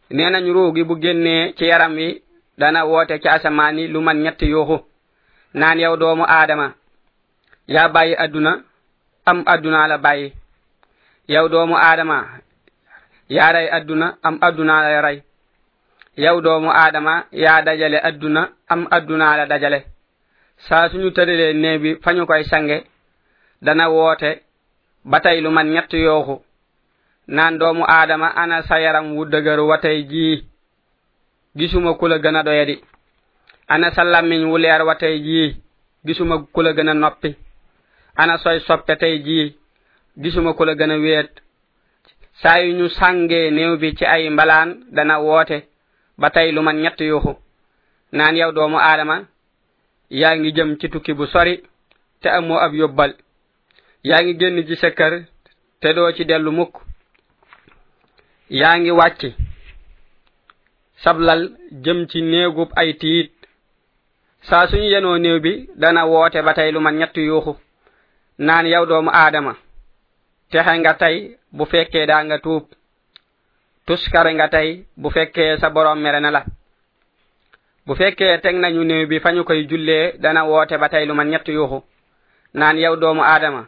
nenañu roogi bu génnee ci yaram wi dana woote ci asamaani lu man ñett yuuxu naan yow doomu aadama yaa bàyyi adduna am adduna la bàyyi yow doomu aadama yaa rey adduna am adduna la rey yow doomu aadama yaa dajale adduna am adduna la dajale saa suñu tëralee nee bi fañu koy sange dana woote ba tey lu man ñett yuuxu naan doomu aadama ana sa yaram wu dëgër wa tey jii gisuma ku la gën a doyadi ana sa làmmiñ wu leer wa tey jii gisuma ku la gën a noppi ana soy soppe tey jii gisuma ku la gën a wéet saa yu ñu sàngee néew bi ci ay mbalaan dana woote ba tey lu man ñett yuuxu naan yow doomu aadama yaa ngi jëm ci tukki bu sori te amoo ab yóbbal yaa ngi génn ci sa kër te doo ci dellu mukk yaa ngi wàcc sablal jëm ci néegub ay tiit saa suñu yenoo néew bi dana woote ba tey lu man ñett yuuxu naan yow doomu aadama texe nga tey bu fekkee daa nga tuub tuskare nga tey bu fekkee sa borom mere na la bu fekkee teg nañu néew bi fañu koy jullee dana woote ba tey lu man ñett yuuxu naan yow doomu aadama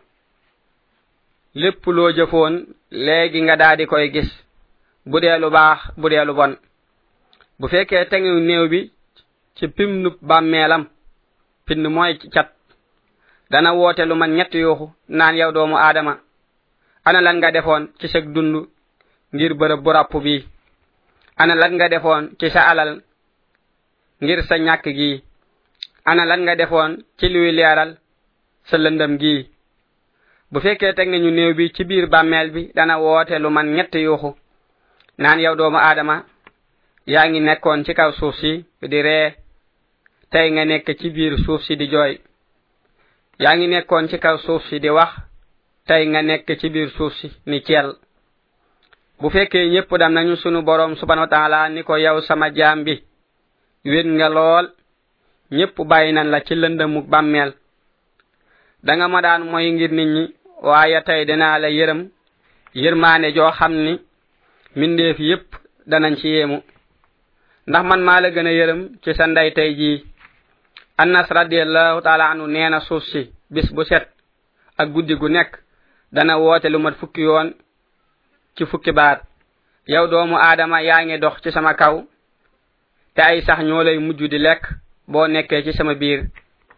lépp loo jëfoon léegi nga daadi koy gis bu dee lu baax bu dee lu bon bu fekkee teg nañu néew bi ci pimnu bàmmeelam pind mooy cat dana woote lu man ñett yuuxu naan yow doomu aadama ana lan nga defoon ci sa dund ngir bërëb bu ràpp bi ana lan nga defoon ci sa alal ngir sa ñàkk gi ana lan nga defoon ci luy leeral sa lëndëm gi bu fekkee teg nañu néew bi ci biir bàmmeel bi dana woote lu man ñett yuuxu naan yow doomu aadama yaa ngi nekkoon ci kaw suuf si di ree tey nga nekk ci biir suuf si di jooy yaa ngi nekkoon ci kaw suuf si di wax tey nga nekk ci biir suuf si ni ciel bu fekkee ñépp dam nañu sunu borom subhanahu wa ta'ala ni ko yow sama jaam bi wét nga lool ñépp bàyyi nan la ci lëndëmu bàmmeel danga ma daan mooy ngir nit ñi waaye tey dinaa la yërëm yërmaane joo xam ni mindeef yépp danañ ci yéemu ndax man maa la gën a yërëm ci sa ndey tey jii Anas radiyallahu ta'ala anhu neena suuf si bis bu set ak guddi gu nekk dana woote lu mat fukki yoon ci fukki baat yow doomu aadama yaa ngi dox ci sama kaw te ay sax ñoo lay mujj di lekk boo nekkee ci sama biir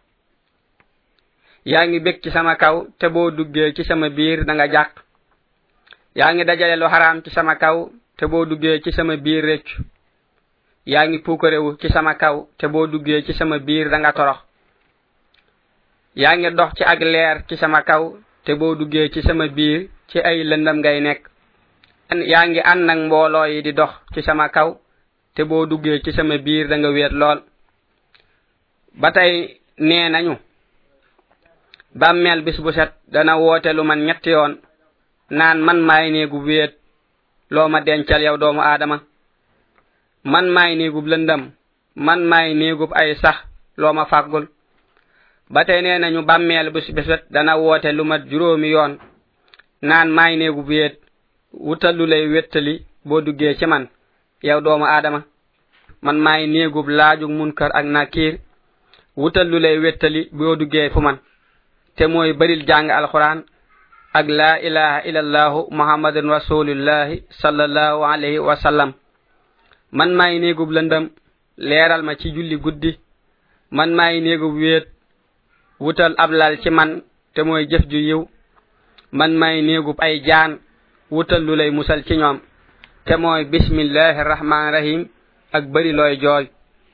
yaa ngi bég ci sama kaw te boo duggee ci sama biir da nga jàq yaa ngi dajale lu xaraam ci sama kaw te boo duggee ci sama biir rëccu yaa ngi puukarewu ci sama kaw te boo duggee ci sama biir da nga torox yaa ngi dox ci ak leer ci sama kaw te boo duggee ci sama biir ci ay lëndam ngay nekk yaa ngi ànd ak mbooloo yi di dox ci sama kaw te boo duggee ci sama biir da nga wéet lool ba tey nee nañu bàmmeel bis bu set dana woote lu man ñetti yoon naan man maay néegu wéet loo ma dencal yow doomu aadama man maay néegub lëndam man maay néegub ay sax loo ma fàggul ba tey nee nañu bàmmeel bis bu set dana woote lu mat juróomi yoon naan maay néegub wéet wutal lu lay wéttali boo duggee ci man yow doomu aadama man maay néegub laajug munkar ak nakiir wutal lu lay wéttali boo duggee fu man te mooy baril jàng alquran ak la ilaha illallahu muhammadun rasulullahi sallallahu alayhi wa sallam man maay néegub lëndam leeral ma ci julli guddi man maay néegub wéet wutal ablal ci man te mooy jëf ju yiw man maay néegub ay jaan wutal lu lay musal ci ñoom te mooy bismillahir rahmanir rahim ak bari looy jooy